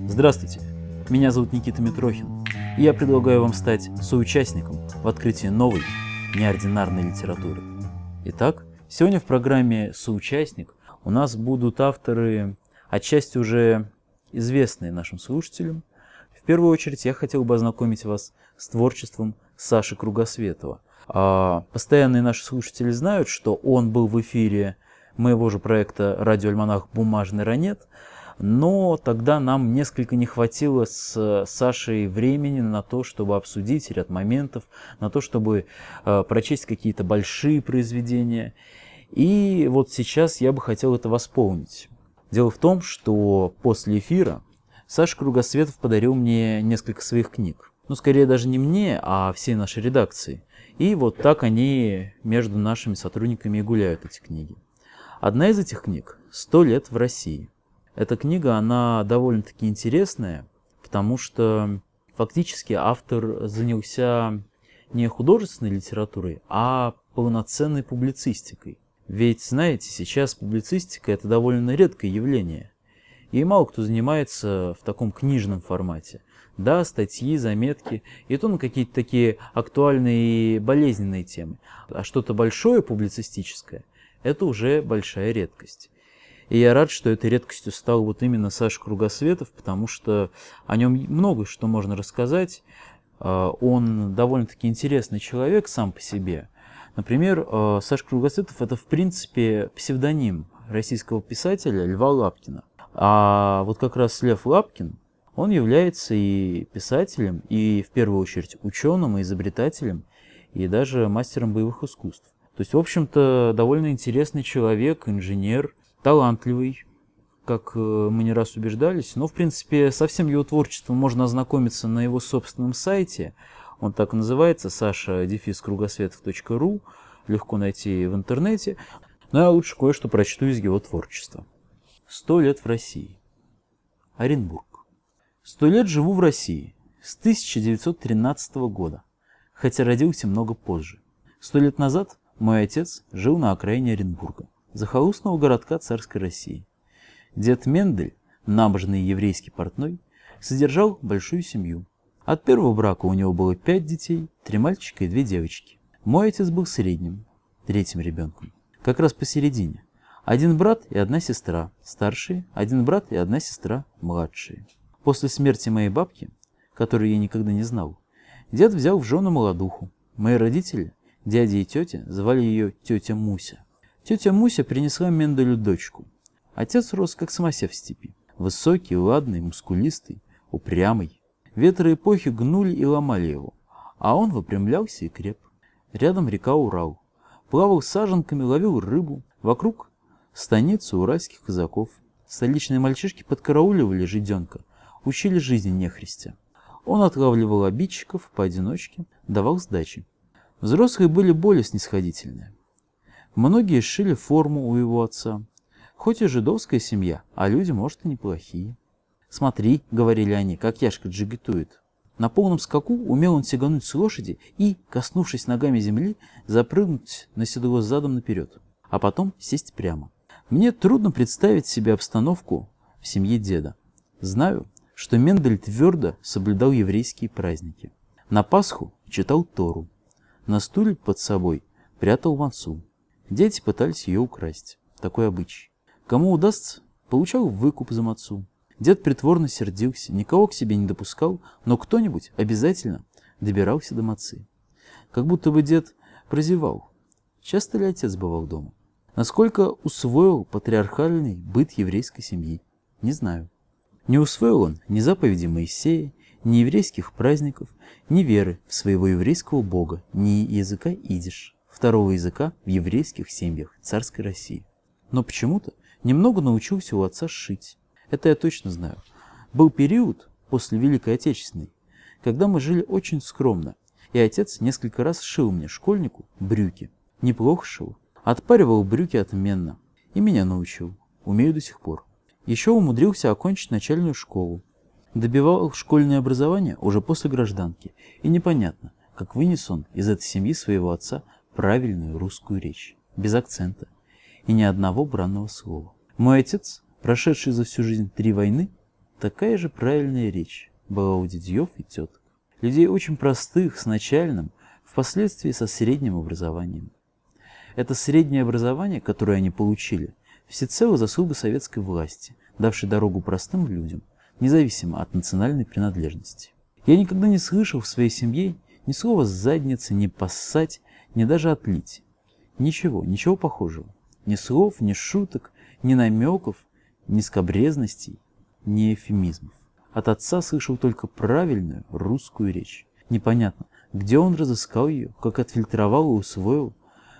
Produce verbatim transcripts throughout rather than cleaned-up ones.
Здравствуйте, меня зовут Никита Митрохин, и я предлагаю вам стать соучастником в открытии новой, неординарной литературы. Итак, сегодня в программе «Соучастник» у нас будут авторы, отчасти уже известные нашим слушателям. В первую очередь я хотел бы ознакомить вас с творчеством Саши Кругосветова. А постоянные наши слушатели знают, что он был в эфире моего же проекта «Радиоальманах. Бумажный ранет», но тогда нам несколько не хватило с Сашей времени на то, чтобы обсудить ряд моментов, на то, чтобы э, прочесть какие-то большие произведения. И вот сейчас я бы хотел это восполнить. Дело в том, что после эфира Саша Кругосветов подарил мне несколько своих книг. Ну, скорее даже не мне, а всей нашей редакции. И вот так они между нашими сотрудниками и гуляют, эти книги. Одна из этих книг «Сто лет в России». Эта книга, она довольно-таки интересная, потому что фактически автор занялся не художественной литературой, а полноценной публицистикой. Ведь, знаете, сейчас публицистика – это довольно редкое явление, и мало кто занимается в таком книжном формате. Да, статьи, заметки, и то на какие-то такие актуальные и болезненные темы. А что-то большое публицистическое – это уже большая редкость. И я рад, что этой редкостью стал вот именно Саша Кругосветов, потому что о нем много что можно рассказать. Он довольно-таки интересный человек сам по себе. Например, Саша Кругосветов – это, в принципе, псевдоним российского писателя Льва Лапкина. А вот как раз Лев Лапкин, он является и писателем, и в первую очередь ученым, и изобретателем, и даже мастером боевых искусств. То есть, в общем-то, довольно интересный человек, инженер, талантливый, как мы не раз убеждались, но, в принципе, со всем его творчеством можно ознакомиться на его собственном сайте. Он так и называется, саша дефис кругосветов точка ру, легко найти в интернете. Но я лучше кое-что прочту из его творчества. «Сто лет в России». Оренбург. «Сто лет живу в России, с тысяча девятьсот тринадцатого года, хотя родился много позже. Сто лет назад мой отец жил на окраине Оренбурга, захолустного городка царской России. Дед Мендель, набожный еврейский портной, содержал большую семью. От первого брака у него было пять детей, три мальчика и две девочки. Мой отец был средним, третьим ребенком, как раз посередине. Один брат и одна сестра, старшие, один брат и одна сестра, младшие. После смерти моей бабки, которую я никогда не знал, дед взял в жены молодуху. Мои родители, дядя и тетя, звали ее тетя Муся. Тетя Муся принесла Менделю дочку. Отец рос, как самосев в степи. Высокий, ладный, мускулистый, упрямый. Ветры эпохи гнули и ломали его, а он выпрямлялся и креп. Рядом река Урал. Плавал саженками, ловил рыбу. Вокруг станицы уральских казаков. Столичные мальчишки подкарауливали жиденка, учили жизни нехристя. Он отлавливал обидчиков поодиночке, давал сдачи. Взрослые были более снисходительные. Многие шили форму у его отца. Хоть и жидовская семья, а люди, может, и неплохие. «Смотри», — говорили они, — «как Яшка джигитует». На полном скаку умел он сигануть с лошади и, коснувшись ногами земли, запрыгнуть на седло задом наперед, а потом сесть прямо. Мне трудно представить себе обстановку в семье деда. Знаю, что Мендель твердо соблюдал еврейские праздники. На Пасху читал Тору. На стуле под собой прятал мацу. Дети пытались ее украсть. Такой обычай. Кому удастся, получал выкуп за мацу. Дед притворно сердился, никого к себе не допускал, но кто-нибудь обязательно добирался до мацы. Как будто бы дед прозевал. Часто ли отец бывал дома? Насколько усвоил патриархальный быт еврейской семьи? Не знаю. Не усвоил он ни заповеди Моисея, ни еврейских праздников, ни веры в своего еврейского бога, ни языка идиш, второго языка в еврейских семьях царской России. Но почему-то немного научился у отца шить. Это я точно знаю. Был период после Великой Отечественной, когда мы жили очень скромно, и отец несколько раз шил мне, школьнику, брюки. Неплохо шил. Отпаривал брюки отменно. И меня научил. Умею до сих пор. Еще умудрился окончить начальную школу. Добивал школьное образование уже после гражданки. И непонятно, как вынес он из этой семьи своего отца правильную русскую речь. Без акцента. И ни одного бранного слова. Мой отец, прошедший за всю жизнь три войны, такая же правильная речь была у дядьев и теток. Людей очень простых, с начальным, впоследствии со средним образованием. Это среднее образование, которое они получили, всецело заслуга советской власти, давшей дорогу простым людям, независимо от национальной принадлежности. Я никогда не слышал в своей семье ни слова «задница», ни «поссать», ни даже «отлить». Ничего, ничего похожего. Ни слов, ни шуток, ни намеков, ни скабрезностей, ни эвфемизмов. От отца слышал только правильную русскую речь. Непонятно, где он разыскал ее, как отфильтровал и усвоил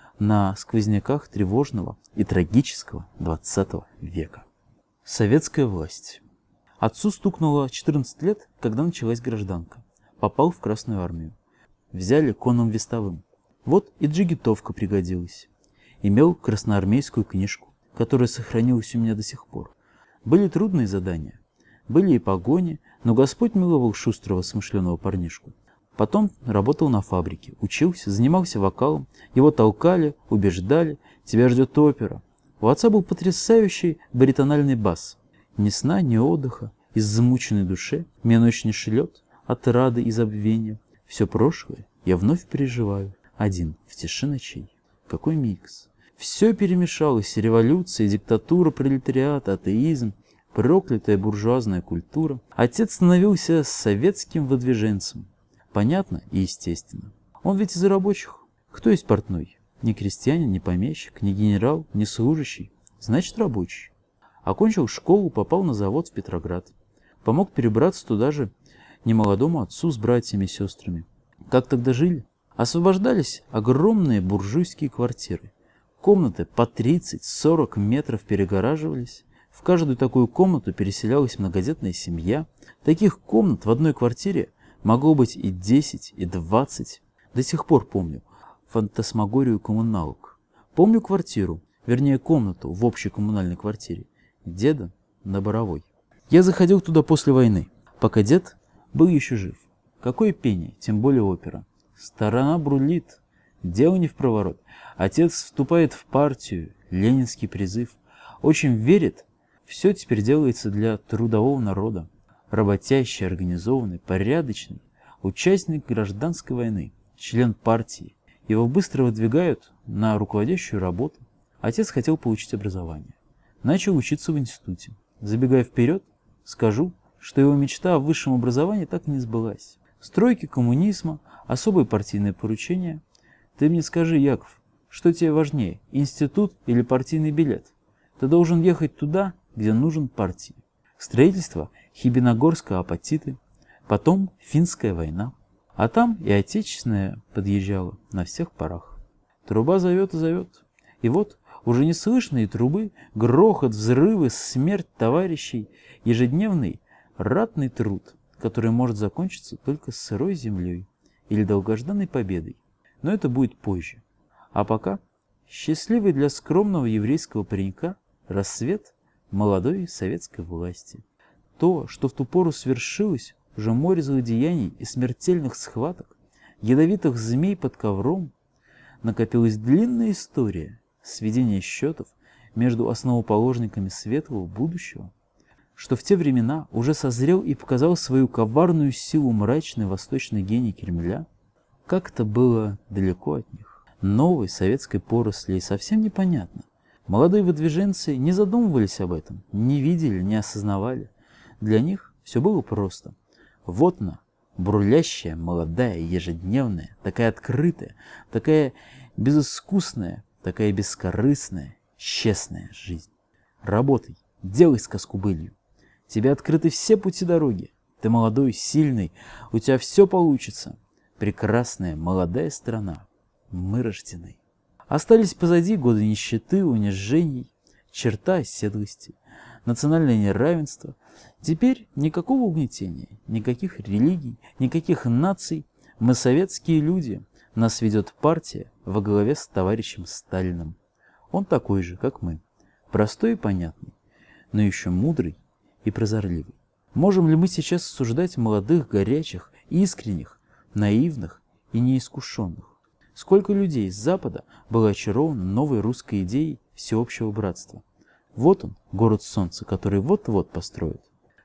на сквозняках тревожного и трагического двадцатого века. Советская власть. Отцу стукнуло четырнадцать лет, когда началась гражданка. Попал в Красную армию. Взяли конным вестовым. Вот и джигитовка пригодилась. Имел красноармейскую книжку, которая сохранилась у меня до сих пор. Были трудные задания. Были и погони, но Господь миловал шустрого смышленого парнишку. Потом работал на фабрике, учился, занимался вокалом. Его толкали, убеждали. Тебя ждет опера. У отца был потрясающий баритональный бас. Ни сна, ни отдыха. Из замученной души меня ночь не шлет от рады и забвения. Все прошлое я вновь переживаю. Один, в тиши ночей. Какой микс. Все перемешалось. Революция, диктатура пролетариата, атеизм, проклятая буржуазная культура. Отец становился советским выдвиженцем. Понятно и естественно. Он ведь из рабочих. Кто есть портной? Ни крестьянин, ни помещик, ни генерал, ни служащий. Значит, рабочий. Окончил школу, попал на завод в Петроград. Помог перебраться туда же немолодому отцу с братьями и сестрами. Как тогда жили? Освобождались огромные буржуйские квартиры. Комнаты по тридцать-сорок метров перегораживались. В каждую такую комнату переселялась многодетная семья. Таких комнат в одной квартире могло быть и десять, и двадцать. До сих пор помню фантасмагорию коммуналок. Помню квартиру, вернее комнату в общей коммунальной квартире деда на Боровой. Я заходил туда после войны, пока дед был еще жив. Какое пение, тем более опера. Сторона брулит, дело не в проворот. Отец вступает в партию, ленинский призыв. Очень верит, все теперь делается для трудового народа. Работящий, организованный, порядочный, участник гражданской войны, член партии. Его быстро выдвигают на руководящую работу. Отец хотел получить образование. Начал учиться в институте. Забегая вперед, скажу, что его мечта о высшем образовании так и не сбылась. Стройки коммунизма, особые партийные поручения. Ты мне скажи, Яков, что тебе важнее, институт или партийный билет? Ты должен ехать туда, где нужен партии. Строительство Хибиногорского апатиты, потом финская война. А там и отечественная подъезжала на всех парах. Труба зовет и зовет. И вот уже не слышно и трубы, грохот, взрывы, смерть товарищей, ежедневный ратный труд, который может закончиться только сырой землей или долгожданной победой. Но это будет позже. А пока счастливый для скромного еврейского паренька рассвет молодой советской власти. То, что в ту пору свершилось, уже море злодеяний и смертельных схваток, ядовитых змей под ковром, накопилась длинная история сведения счетов между основоположниками светлого будущего, что в те времена уже созрел и показал свою коварную силу мрачный восточный гений Кремля. Как это было далеко от них, новой советской поросли, и совсем непонятно. Молодые выдвиженцы не задумывались об этом, не видели, не осознавали. Для них все было просто. Вот она, бурлящая, молодая, ежедневная, такая открытая, такая безыскусная, такая бескорыстная, честная жизнь. Работай, делай сказку былью. Тебе открыты все пути дороги. Ты молодой, сильный, у тебя все получится. Прекрасная, молодая страна. Мы рождены. Остались позади годы нищеты, унижений, черта оседлости, национальное неравенство. Теперь никакого угнетения, никаких религий, никаких наций. Мы советские люди. Нас ведет партия во главе с товарищем Сталиным. Он такой же, как мы. Простой и понятный, но еще мудрый и прозорливый. Можем ли мы сейчас осуждать молодых, горячих, искренних, наивных и неискушенных? Сколько людей с Запада было очаровано новой русской идеей всеобщего братства. Вот он, город солнца, который вот-вот построят.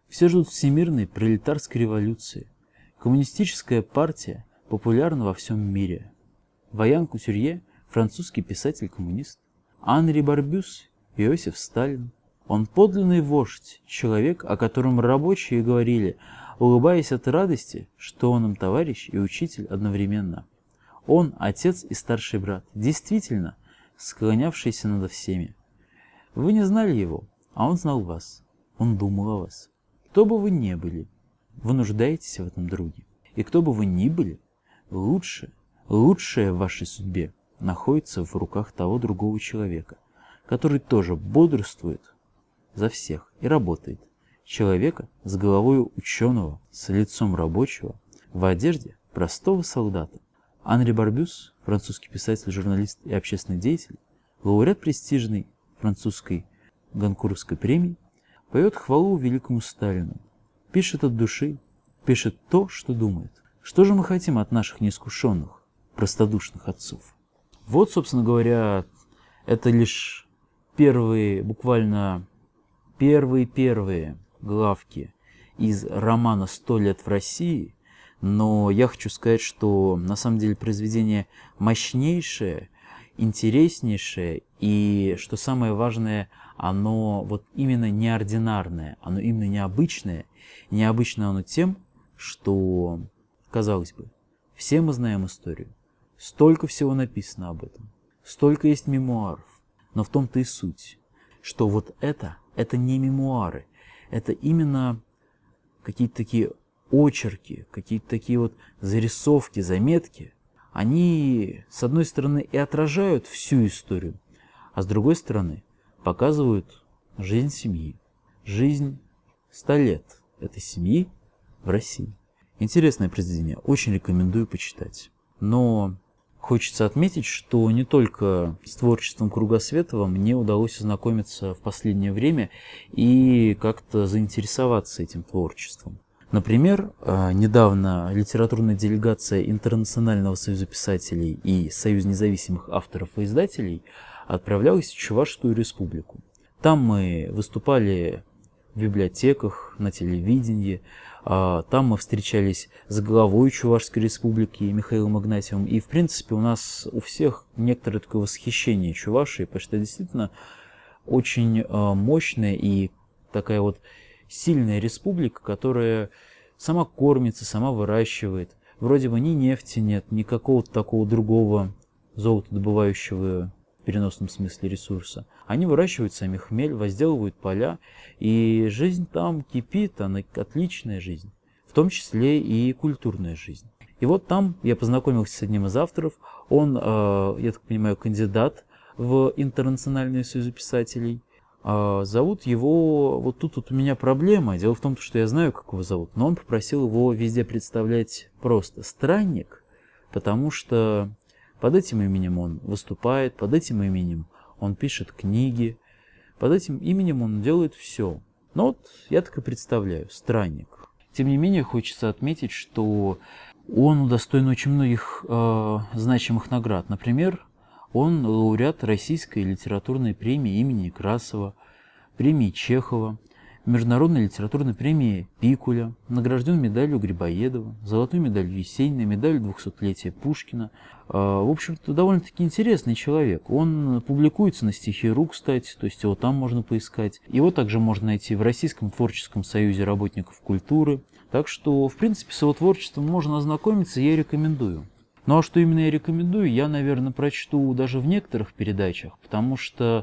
Все ждут всемирной пролетарской революции. Коммунистическая партия популярна во всем мире. Ваян Кутюрье – французский писатель-коммунист. Анри Барбюс – Иосиф Сталин. Он подлинный вождь, человек, о котором рабочие говорили, улыбаясь от радости, что он им товарищ и учитель одновременно. Он – отец и старший брат, действительно склонявшийся над всеми. Вы не знали его, а он знал вас. Он думал о вас. Кто бы вы ни были, вы нуждаетесь в этом друге. И кто бы вы ни были, лучше, лучшее в вашей судьбе находится в руках того другого человека, который тоже бодрствует за всех и работает. Человека с головой ученого, с лицом рабочего, в одежде простого солдата. Анри Барбюс, французский писатель, журналист и общественный деятель, лауреат престижной французской Гонкурской премии, поет хвалу великому Сталину, пишет от души, пишет то, что думает. Что же мы хотим от наших неискушенных, простодушных отцов? Вот, собственно говоря, это лишь первые, буквально первые-первые главки из романа «Сто лет в России», но я хочу сказать, что на самом деле произведение мощнейшее, интереснейшее, и, что самое важное, оно вот именно неординарное, оно именно необычное. Необычно оно тем, что, казалось бы, все мы знаем историю, столько всего написано об этом, столько есть мемуаров, но в том-то и суть, что вот это, это не мемуары, это именно какие-то такие очерки, какие-то такие вот зарисовки, заметки. Они, с одной стороны, и отражают всю историю, а с другой стороны, показывают жизнь семьи, жизнь ста лет этой семьи в России. Интересное произведение, очень рекомендую почитать. Но хочется отметить, что не только с творчеством Кругосветова мне удалось ознакомиться в последнее время и как-то заинтересоваться этим творчеством. Например, недавно литературная делегация Интернационального союза писателей и Союз независимых авторов и издателей отправлялась в Чувашскую республику. Там мы выступали в библиотеках, на телевидении, там мы встречались с главой Чувашской республики Михаилом Игнатьевым, и в принципе у нас у всех некоторое такое восхищение Чувашией, потому что это действительно очень мощная и такая вот сильная республика, которая сама кормится, сама выращивает. Вроде бы ни нефти нет, ни какого-то такого другого золотодобывающего в переносном смысле ресурса. Они выращивают сами хмель, возделывают поля, и жизнь там кипит, она отличная жизнь, в том числе и культурная жизнь. И вот там я познакомился с одним из авторов, он, я так понимаю, кандидат в Интернациональный союз писателей. Зовут его, вот тут вот у меня проблема, дело в том, что я знаю, как его зовут, но он попросил его везде представлять просто «Странник», потому что под этим именем он выступает, под этим именем он пишет книги, под этим именем он делает все. Но вот я так и представляю, «Странник». Тем не менее, хочется отметить, что он удостоен очень многих э, значимых наград. Например, он лауреат Российской литературной премии имени Некрасова, премии Чехова, Международной литературной премии Пикуля, награжден медалью Грибоедова, золотой медалью Есенина, медалью двухсотлетия Пушкина. В общем-то, довольно-таки интересный человек. Он публикуется на Стихи.ру, кстати, то есть его там можно поискать. Его также можно найти в Российском творческом союзе работников культуры. Так что, в принципе, с его творчеством можно ознакомиться, я рекомендую. Ну а что именно я рекомендую, я, наверное, прочту даже в некоторых передачах, потому что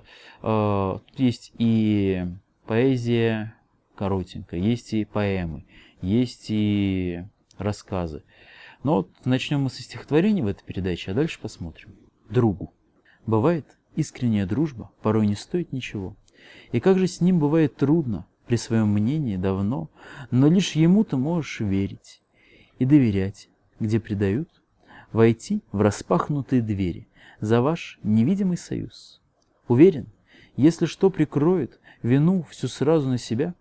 э, тут есть и поэзия коротенькая, есть и поэмы, есть и рассказы. Но вот начнем мы со стихотворений в этой передаче, а дальше посмотрим. Другу. Бывает, искренняя дружба порой не стоит ничего. И как же с ним бывает трудно, при своем мнении давно, но лишь ему ты можешь верить и доверять, где предают, войти в распахнутые двери за ваш невидимый союз. Уверен, если что прикроет вину всю сразу на себя,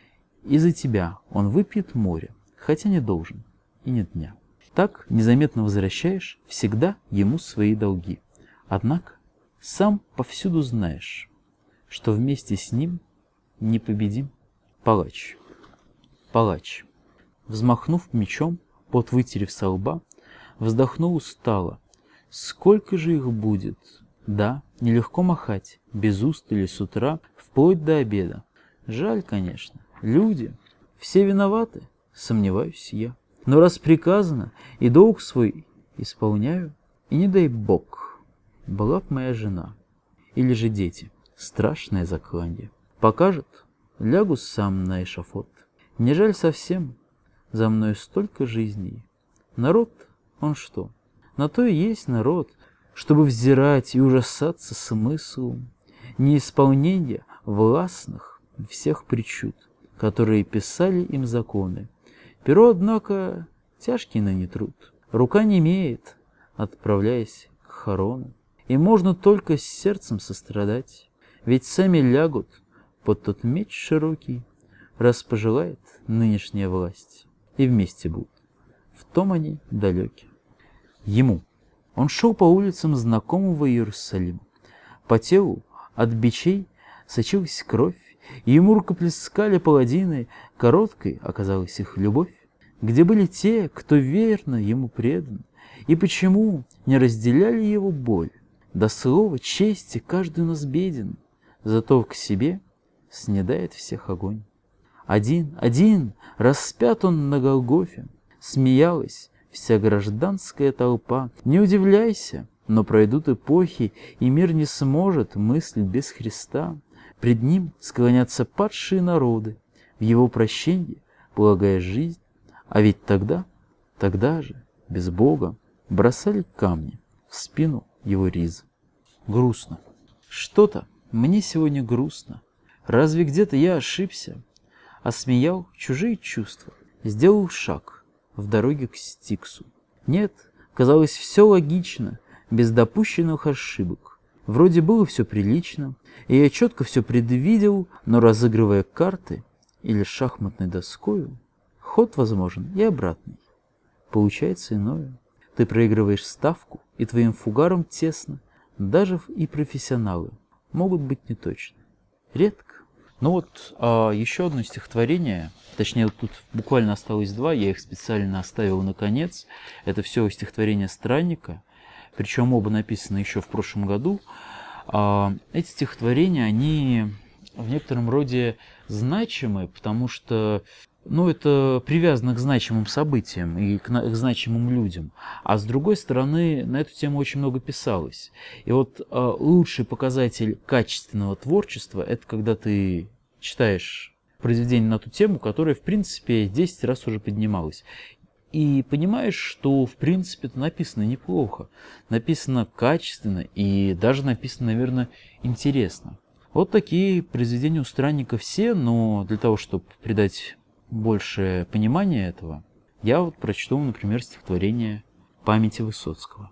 и за тебя он выпьет море, хотя не должен и нет дня. Так незаметно возвращаешь всегда ему свои долги. Однако сам повсюду знаешь, что вместе с ним непобедим палач. Палач. Взмахнув мечом, пот вытерев со лба, вздохнул устало. Сколько же их будет? Да, нелегко махать, без устали с утра, вплоть до обеда. Жаль, конечно, люди. Все виноваты, сомневаюсь я. Но раз приказано, и долг свой исполняю, и не дай Бог, была б моя жена. Или же дети, страшное закланье. Покажет, лягу сам на эшафот. Не жаль совсем, за мною столько жизней. Народ, он что? На то и есть народ, чтобы взирать и ужасаться смыслом неисполнения властных всех причуд, которые писали им законы. Перо, однако, тяжкий ныне труд. Рука немеет, отправляясь к хорону. И можно только с сердцем сострадать, ведь сами лягут под тот меч широкий, раз пожелает нынешняя власть, и вместе будут. В том они далеки. Ему. Он шел по улицам знакомого Иерусалима. По телу от бичей сочилась кровь, и ему рукоплескали паладины, короткой оказалась их любовь. Где были те, кто верно ему предан, и почему не разделяли его боль? До слова чести каждый у нас беден, зато к себе снедает всех огонь. Один, один, распят он на Голгофе, смеялась вся гражданская толпа. Не удивляйся, но пройдут эпохи, и мир не сможет мыслить без Христа. Пред ним склонятся падшие народы, в его прощенье полагая жизнь. А ведь тогда, тогда же, без Бога, бросали камни в спину его ризы. Грустно. Что-то мне сегодня грустно. Разве где-то я ошибся? Осмеял чужие чувства, сделал шаг в дороге к Стиксу. Нет, казалось, все логично, без допущенных ошибок. Вроде было все прилично, и я четко все предвидел, но разыгрывая карты или шахматной доскою, ход возможен и обратный. Получается иное. Ты проигрываешь ставку, и твоим фугаром тесно. Даже и профессионалы могут быть неточны. Редко. Ну вот а, еще одно стихотворение, точнее вот тут буквально осталось два, я их специально оставил на конец. Это все стихотворение Странника, причем оба написаны еще в прошлом году. А, эти стихотворения, они в некотором роде значимы, потому что ну, это привязано к значимым событиям и к, к значимым людям. А с другой стороны, на эту тему очень много писалось. И вот э, лучший показатель качественного творчества – это когда ты читаешь произведение на ту тему, которая, в принципе, десять раз уже поднималась. И понимаешь, что, в принципе, это написано неплохо. Написано качественно и даже написано, наверное, интересно. Вот такие произведения у Странника все, но для того, чтобы придать большее понимание этого, я вот прочту, например, стихотворение памяти Высоцкого.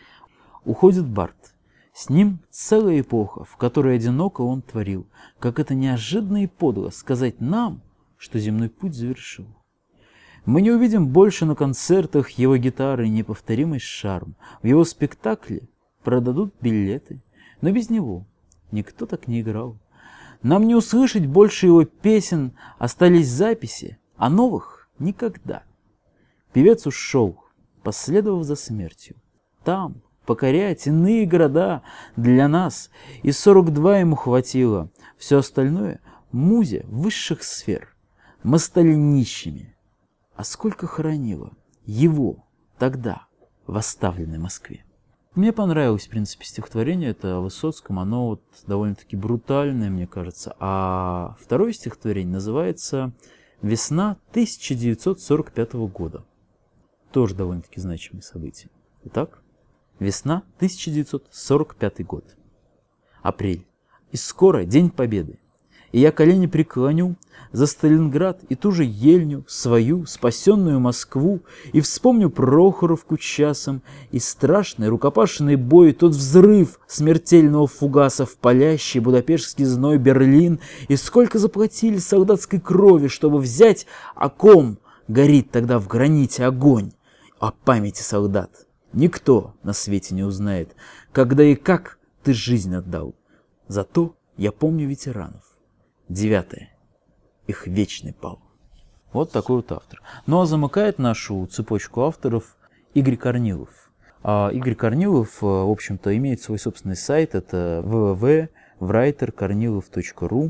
Уходит Барт. С ним целая эпоха, в которой одиноко он творил, как это неожиданно и подло сказать нам, что земной путь завершил. Мы не увидим больше на концертах его гитары неповторимый шарм. В его спектакле продадут билеты, но без него никто так не играл. Нам не услышать больше его песен, остались записи, а новых никогда. Певец ушел, последовав за смертью. Там покорять иные города для нас, и сорок два ему хватило. Все остальное — музе высших сфер. Мы стали нищими. А сколько хоронило его тогда в оставленной Москве. Мне понравилось, в принципе, стихотворение, это о Высоцком, оно вот довольно-таки брутальное, мне кажется. А второе стихотворение называется «Весна тысяча девятьсот сорок пятого года». Тоже довольно-таки значимое событие. Итак, весна тысяча девятьсот сорок пятый год. Апрель. И скоро День Победы. И я колени преклоню за Сталинград и ту же Ельню, свою, спасенную Москву, и вспомню Прохоровку часом, и страшный рукопашный бой, тот взрыв смертельного фугаса в палящий будапештский зной Берлин, и сколько заплатили солдатской крови, чтобы взять, о ком горит тогда в граните огонь, о памяти солдат. Никто на свете не узнает, когда и как ты жизнь отдал. Зато я помню ветеранов. Девятое. Их вечный пал. Вот такой вот автор. Ну а замыкает нашу цепочку авторов Игорь Корнилов. А Игорь Корнилов, в общем-то, имеет свой собственный сайт, это дабл ю дабл ю дабл ю точка writer корнилов точка ру.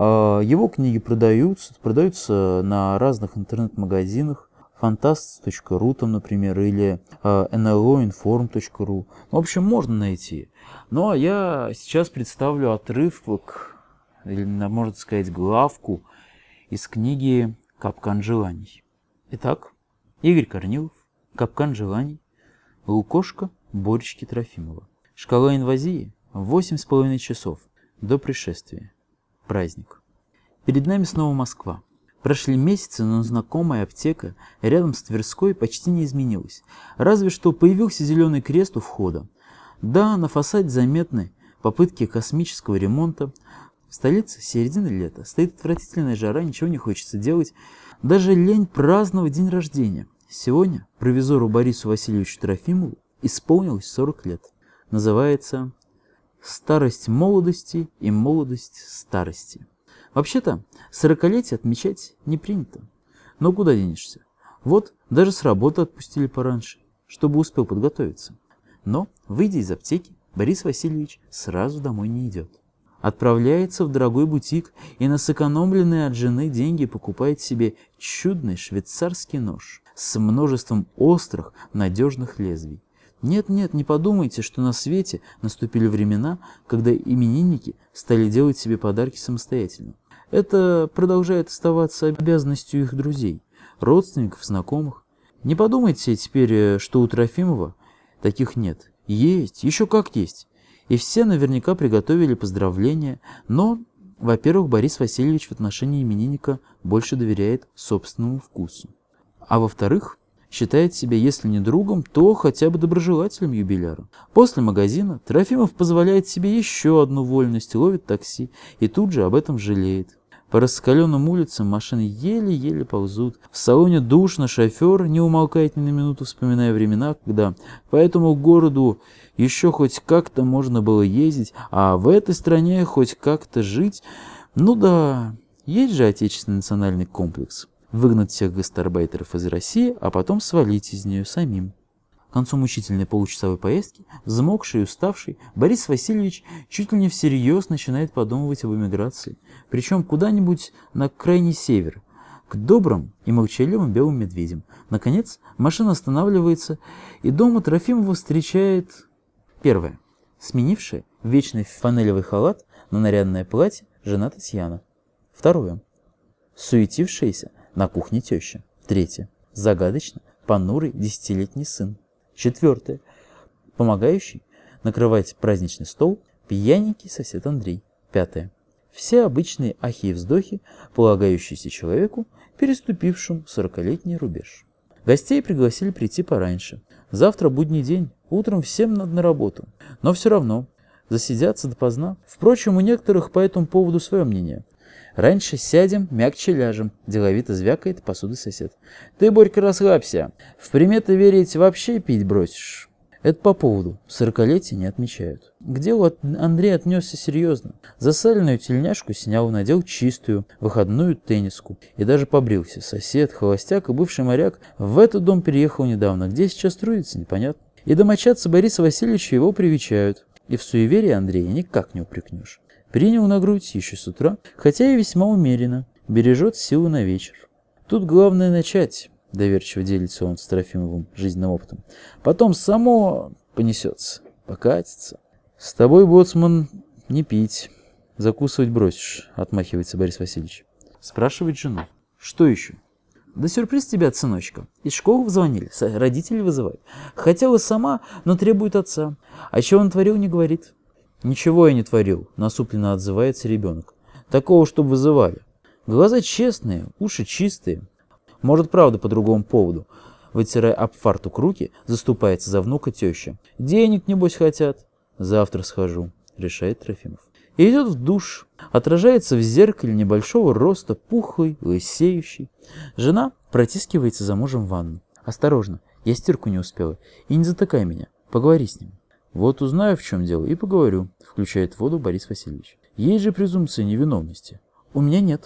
Его книги продаются, продаются на разных интернет-магазинах, фантаст точка ру, там, например, или эн эл о информ точка ру. В общем, можно найти. Ну а я сейчас представлю отрывок, или, можно сказать, главку из книги «Капкан желаний». Итак, Игорь Корнилов, «Капкан желаний», Лукошко Боречки Трофимова. Шкала инвазии – восемь с половиной часов до пришествия. Праздник. Перед нами снова Москва. Прошли месяцы, но знакомая аптека рядом с Тверской почти не изменилась. Разве что появился зеленый крест у входа. Да, на фасаде заметны попытки космического ремонта. В столице середина лета. Стоит отвратительная жара, ничего не хочется делать. Даже лень праздновать день рождения. Сегодня провизору Борису Васильевичу Трофимову исполнилось сорок лет. Называется «Старость молодости и молодость старости». Вообще-то, сорокалетие отмечать не принято. Но куда денешься? Вот, даже с работы отпустили пораньше, чтобы успел подготовиться. Но, выйдя из аптеки, Борис Васильевич сразу домой не идет. Отправляется в дорогой бутик и на сэкономленные от жены деньги покупает себе чудный швейцарский нож с множеством острых, надежных лезвий. Нет-нет, не подумайте, что на свете наступили времена, когда именинники стали делать себе подарки самостоятельно. Это продолжает оставаться обязанностью их друзей, родственников, знакомых. Не подумайте теперь, что у Трофимова таких нет. Есть, еще как есть. И все наверняка приготовили поздравления, но, во-первых, Борис Васильевич в отношении именинника больше доверяет собственному вкусу. А во-вторых, считает себя, если не другом, то хотя бы доброжелателем юбиляра. После магазина Трофимов позволяет себе еще одну вольность, ловит такси и тут же об этом жалеет. По раскаленным улицам машины еле-еле ползут. В салоне душно, шофер не умолкает ни на минуту, вспоминая времена, когда по этому городу еще хоть как-то можно было ездить, а в этой стране хоть как-то жить. Ну да, есть же отечественный национальный комплекс. Выгнать всех гастарбайтеров из России, а потом свалить из нее самим. К концу мучительной получасовой поездки, взмокший и уставший, Борис Васильевич чуть ли не всерьез начинает подумывать об эмиграции. Причем куда-нибудь на крайний север, к добрым и молчаливым белым медведям. Наконец, машина останавливается, и дома Трофимова встречает... Первое. Сменившая вечный фланелевый халат на нарядное платье жена Татьяна. Второе. Суетившаяся на кухне теща. Третье. Загадочно понурый десятилетний сын. Четвертое. Помогающий накрывать праздничный стол пьяненький сосед Андрей. Пятое. Все обычные ахи и вздохи, полагающиеся человеку, переступившему сорокалетний рубеж. Гостей пригласили прийти пораньше. Завтра будний день, утром всем надо на работу. Но все равно засидятся допоздна. Впрочем, у некоторых по этому поводу свое мнение. Раньше сядем, мягче ляжем, деловито звякает посудой сосед. Ты, Борька, расслабься. В приметы верить вообще пить бросишь. Это по поводу. Сорокалетия не отмечают. К делу Андрей отнесся серьезно. Засаленную тельняшку снял, надел чистую, выходную тенниску. И даже побрился. Сосед, холостяк и бывший моряк в этот дом переехал недавно. Где сейчас трудится, непонятно. И домочадцы Бориса Васильевича его привечают. И в суеверии Андрея никак не упрекнешь. Принял на грудь еще с утра, хотя и весьма умеренно, бережет силу на вечер. Тут главное начать, доверчиво делится он с Трофимовым жизненным опытом. Потом само понесется, покатится. С тобой, боцман, не пить, закусывать бросишь, отмахивается Борис Васильевич. Спрашивает жену. Что еще? Да сюрприз тебе от сыночка. Из школы звонили, родители вызывают. Хотела сама, но требует отца. А чего он творил, не говорит. «Ничего я не творил», — насупленно отзывается ребенок. «Такого, чтобы вызывали. Глаза честные, уши чистые. Может, правда, по другому поводу». Вытирая об фартук руки, заступается за внука теща. «Денег, небось, хотят». «Завтра схожу», — решает Трофимов. И идет в душ. Отражается в зеркале небольшого роста, пухлый, лысеющий. Жена протискивается за мужем в ванну. «Осторожно, я стирку не успела. И не затыкай меня. Поговори с ним». «Вот узнаю, в чем дело, и поговорю», — включает воду Борис Васильевич. «Есть же презумпция невиновности». «У меня нет», —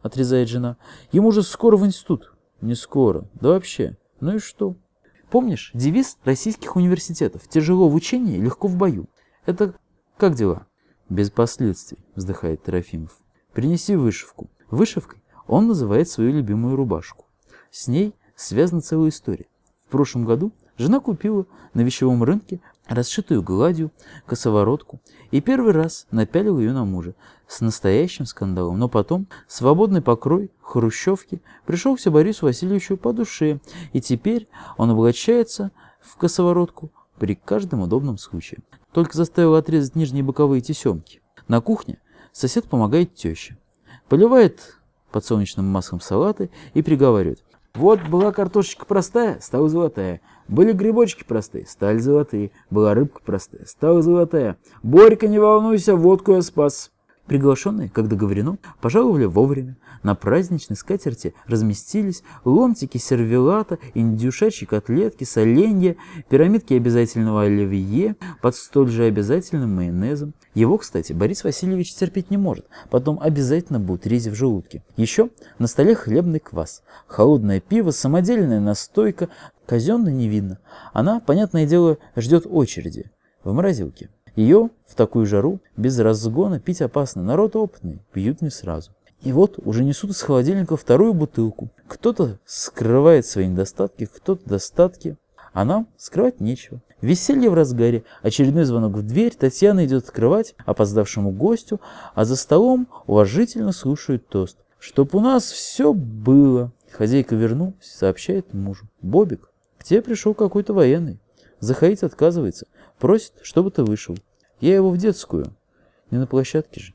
отрезает жена. Ему же скоро в институт. Не скоро, да вообще. Ну и что? Помнишь девиз российских университетов? Тяжело в учении, легко в бою. Это как дела? Без последствий, вздыхает Трофимов. Принеси вышивку. Вышивкой он называет свою любимую рубашку. С ней связана целая история. В прошлом году жена купила на вещевом рынке расшитую гладью косоворотку и первый раз напялила ее на мужа с настоящим скандалом. Но потом свободный покрой хрущевки пришелся Борису Васильевичу по душе, и теперь он облачается в косоворотку при каждом удобном случае. Только заставил отрезать нижние боковые тесемки. На кухне сосед помогает теще. Поливает подсолнечным маслом салаты и приговаривает: вот была картошечка простая, стала золотая. Были грибочки простые, стали золотые. Была рыбка простая, стала золотая. Борька, не волнуйся, водку я спас. Приглашенные, как договорено, пожаловали вовремя. На праздничной скатерти разместились ломтики сервелата, индюшачьи котлетки, соленья, пирамидки обязательного оливье под столь же обязательным майонезом. Его, кстати, Борис Васильевич терпеть не может, потом обязательно будет рези в желудке. Еще на столе хлебный квас, холодное пиво, самодельная настойка, казенной не видно. Она, понятное дело, ждет очереди в морозилке. Ее в такую жару без разгона пить опасно. Народ опытный, пьют не сразу. И вот уже несут из холодильника вторую бутылку. Кто-то скрывает свои недостатки, кто-то достатки. А нам скрывать нечего. Веселье в разгаре. Очередной звонок в дверь. Татьяна идет открывать опоздавшему гостю, а за столом уважительно слушает тост. Чтоб у нас все было. Хозяйка вернулась, сообщает мужу. Бобик, к тебе пришел какой-то военный. Заходить отказывается. Просит, чтобы ты вышел. Я его в детскую. Не на площадке же.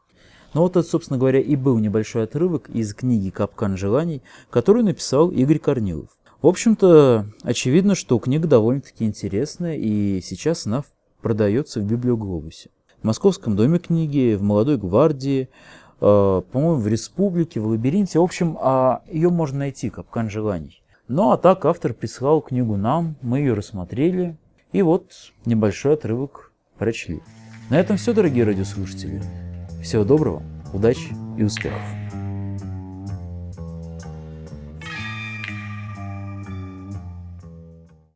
Ну вот это, собственно говоря, и был небольшой отрывок из книги «Капкан желаний», которую написал Игорь Корнилов. В общем-то, очевидно, что книга довольно-таки интересная, и сейчас она продается в Библиоглобусе. В Московском доме книги, в Молодой гвардии, э, по-моему, в Республике, в Лабиринте. В общем, э, ее можно найти, «Капкан желаний». Ну а так автор прислал книгу нам, мы ее рассмотрели, и вот небольшой отрывок прочли. На этом все, дорогие радиослушатели. Всего доброго, удачи и успехов.